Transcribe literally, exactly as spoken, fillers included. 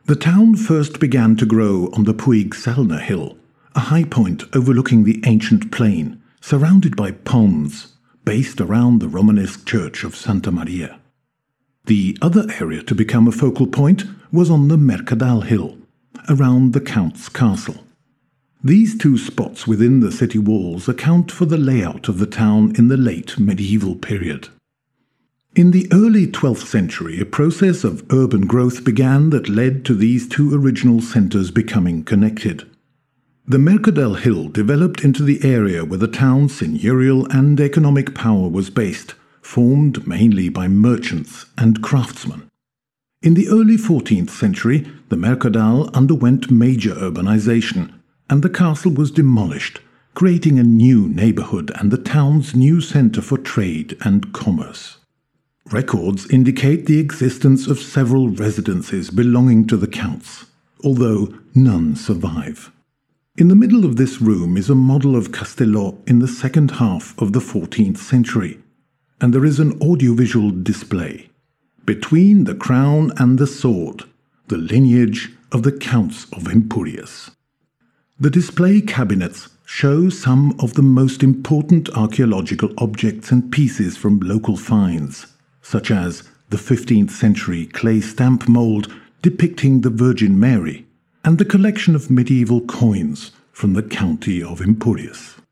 The town first began to grow on the Puigselna hill, a high point overlooking the ancient plain, surrounded by ponds, based around the Romanesque church of Santa Maria. The other area to become a focal point was on the Mercadal hill, around the Count's castle. These two spots within the city walls account for the layout of the town in the late medieval period. In the early twelfth century, a process of urban growth began that led to these two original centres becoming connected. The Mercadal hill developed into the area where the town's seigneurial and economic power was based, formed mainly by merchants and craftsmen. In the early fourteenth century, the Mercadal underwent major urbanization, and the castle was demolished, creating a new neighborhood and the town's new center for trade and commerce. Records indicate the existence of several residences belonging to the counts, although none survive. In the middle of this room is a model of Castelló in the second half of the fourteenth century, and there is an audiovisual display. Between the crown and the sword, the lineage of the Counts of Empúries. The display cabinets show some of the most important archaeological objects and pieces from local finds, such as the fifteenth century clay stamp mould depicting the Virgin Mary, and the collection of medieval coins from the county of Empúries.